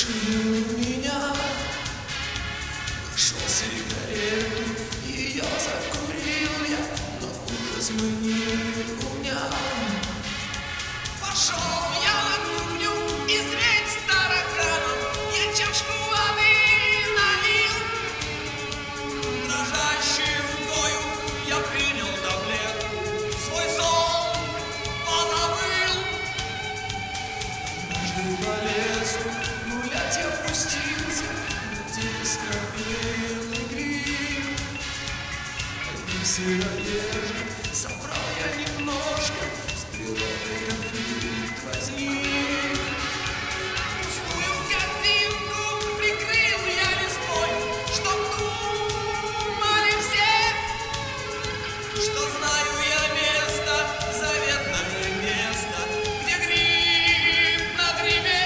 душил меня. Нашел сигарету, ее закурил я, но ужас манил меня. Пошел я на кухню и зреть с тараканом, я чашку воды налил. Дрожащей рукою я принял таблетку, свой сон позабыл. Однажды по лесу гулять я пустился, где скорбелый гриб. Одни сыроежи собрал я немножко, с природой конфликт возник. Пустую корзинку прикрыл я листвой, чтоб думали все, что знаю я место, заветное место, где гриб на грибе.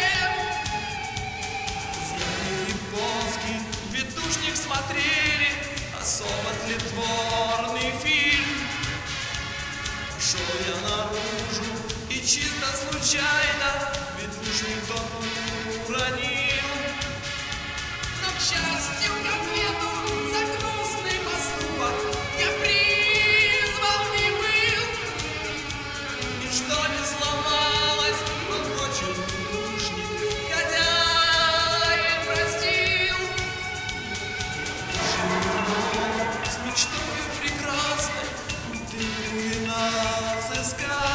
Друзья японский ведушник смотрели особо тлетворный фильм. Пошел я наружу и чисто случайно ведушник тот уронил. Но, к счастью, к ответу за грустный поступок я призван не был. Ничто не сломалось, но прочил ведушник, хозяин простил. Жил с мечтою прекрасной, ты нас искал.